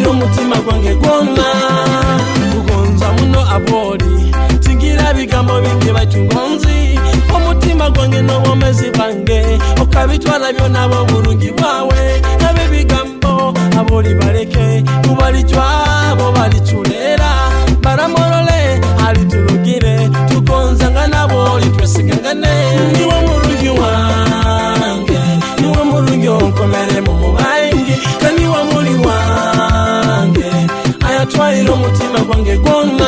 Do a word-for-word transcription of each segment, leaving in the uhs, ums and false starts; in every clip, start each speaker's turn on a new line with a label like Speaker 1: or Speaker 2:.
Speaker 1: ayatwaira umutima gwange gwonna kugonza muno abori tingira bigambo bingi batungonzi umutima gwange n'obwomezi bwange okabitwala byonna obulungi bwawe nabe bigambo abori bareke kubalijwabo baliculera baramorole alitulugire tugonzanga naboli twesigangane niwe mulungi wange niwe mulungi onkomere mu mubangi kandi wa muri wange ayatwaira umutima gwange gwonna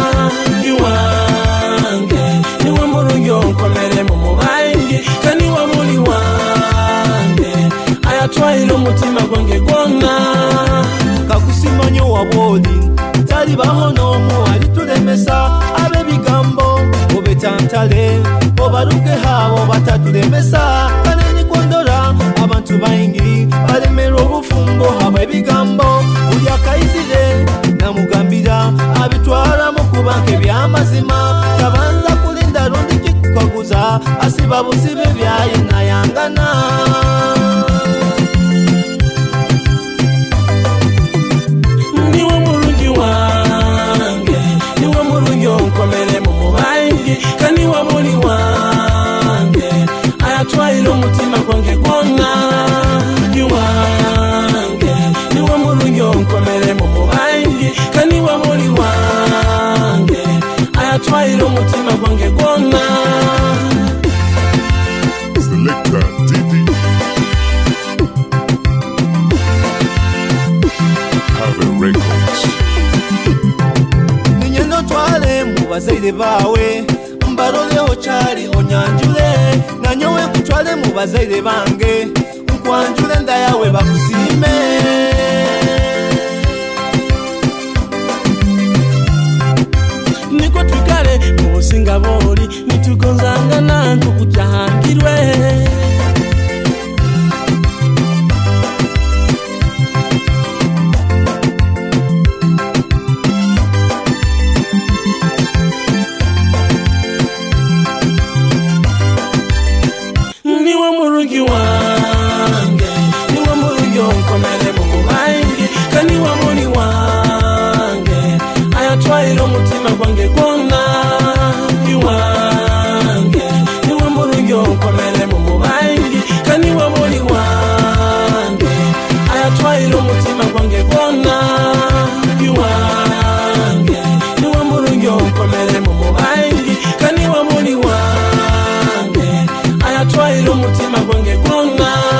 Speaker 1: wange niwe mulungi onkomere mu mubangi kandi wa muri wange ayatwaira umutima gwange gwonna
Speaker 2: kakusimanyo waboli tali bahono mu alitulemesa abe bigambo obetantale obaruke habo batatulemesa kaneni kondora abantu baingi balemera obufumbo hamwe bigambo uli akaizire namugambira abitwara mu kubanke by'amazima tabanza kulinda rundi kikukaguza asiba busibe byaye nayangana
Speaker 1: niwe mulungi wange niwe mulungi onkomere mu mubangi kandi wa muri wange ayatwaira umutima gwange gwonna wange niwe mulungi onkomere mu mubangi kandi wa muri wange ayatwaira umutima gwange gwonna
Speaker 3: Selector T V Have Records
Speaker 2: ninyendo twale mu bazaire bawe mbaroleho cyari onyanjule nanyowe kutwale mu bazaire bange nkwanjule ndayawe bakusime
Speaker 1: niko twikale mu Singapore nitugonzanga nantu kujahangirwe niwe mulungi wange niwe mulungi onkomere mu mubangi kandi wa muri wange ayatwaira umutima gwange gwonna wange niwe mulungi onkomere mu mubangi kandi wa muri wange ayatwaira umutima gwange gwonna wange niwe mulungi onkomere mu mubangi kandi wa muri wange ayatwaira umutima gwange gwonna